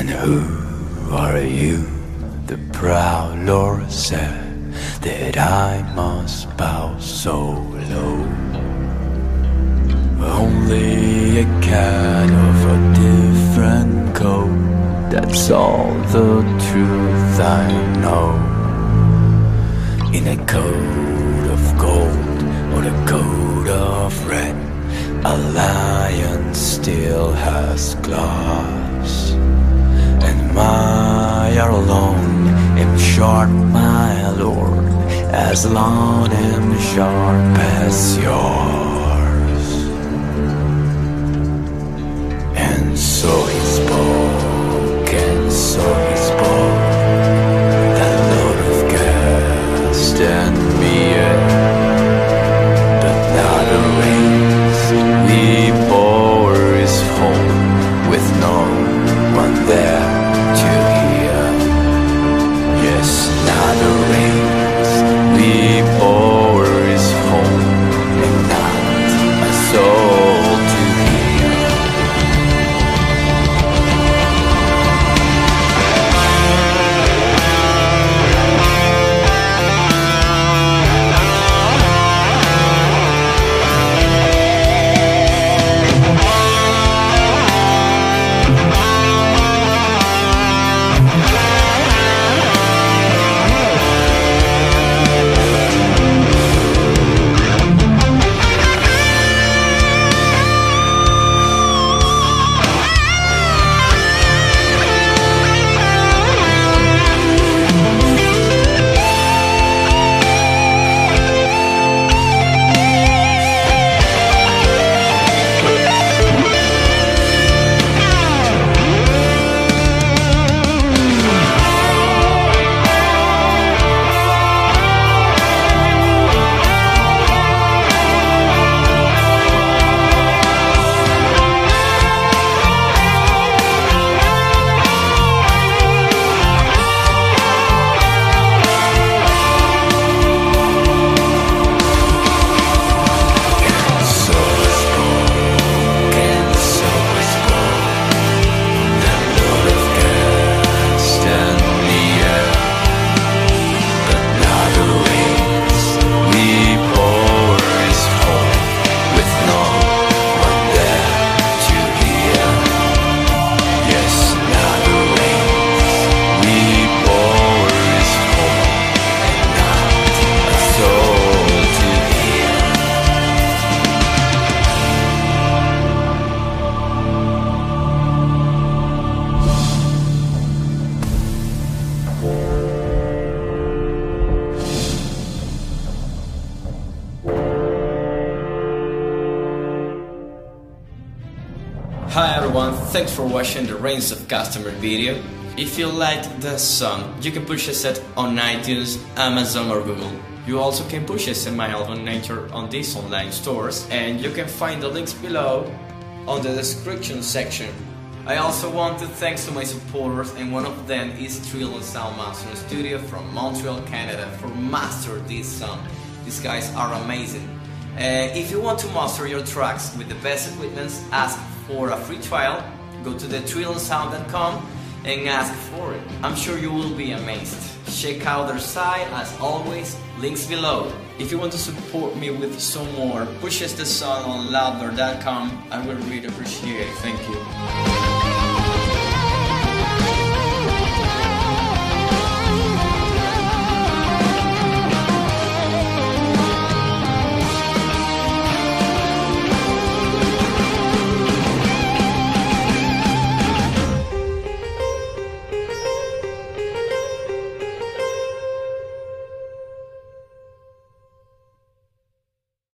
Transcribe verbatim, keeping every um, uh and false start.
And who are you? The proud Lord said that I must bow so low. Only a cat of a different coat, that's all the truth I know. In a coat of gold or a coat of red, a lion still has claws. And my alone am short, my lord, as long am sharp as yours. And so he spoke, and so he spoke, that load of gas and beer. But now the rains we bore is home, with no one there to hear. Yes, now the rains we bore is home, and not a soul to hear. Hi everyone, thanks for watching the Reigns of Customer video. If you liked the song, you can purchase it on iTunes, Amazon or Google. You also can purchase my album Nature on these online stores, and you can find the links below on the description section. I also want to thank to my supporters, and one of them is Trill and Sound Mastering Studio from Montreal, Canada, for master this song. These guys are amazing. Uh, if you want to master your tracks with the best equipment, ask for a free trial. Go to the trill sound dot com and ask for it. I'm sure you will be amazed. Check out their site, as always, links below. If you want to support me with some more, purchase the song on louder dot com. I will really appreciate it. Thank you.